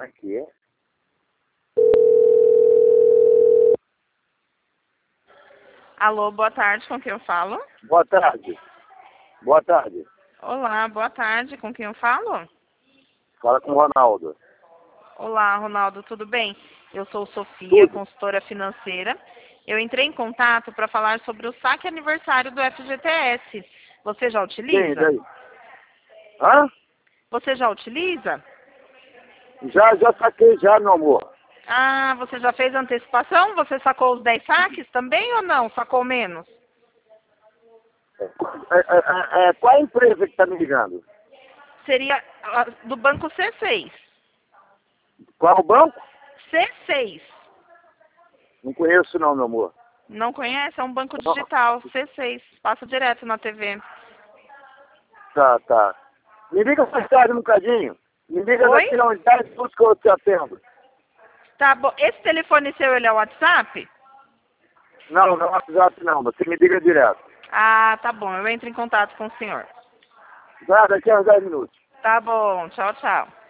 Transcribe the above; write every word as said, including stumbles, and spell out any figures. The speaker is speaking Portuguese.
é que é? Alô, boa tarde, com quem eu falo? Boa tarde. Boa tarde. Olá, boa tarde, com quem eu falo? Fala com o Ronaldo. Olá, Ronaldo, tudo bem? Eu sou Sofia, Tudo. consultora financeira. Eu entrei em contato para falar sobre o saque aniversário do F G T S. Você já Sim, utiliza? daí. Hã? Você já utiliza? Já, já saquei já, meu amor. Ah, você já fez antecipação? Você sacou os dez saques também ou não? Sacou menos? É, é, é, é, qual a empresa que está me ligando? Seria ah, do banco C seis. Qual o banco? C seis. Não conheço não, meu amor. Não conhece? É um banco Não. digital, C seis. Passa direto na T V. Tá, tá. Me liga mais tarde um bocadinho. Me liga Oi? daqui a uns dez minutos que eu te atendo. Tá bom. Esse telefone seu, ele é o WhatsApp? Não, não é WhatsApp não. Você me liga direto. Ah, tá bom. Eu entro em contato com o senhor. Tá, daqui a uns dez minutos. Tá bom. Tchau, tchau.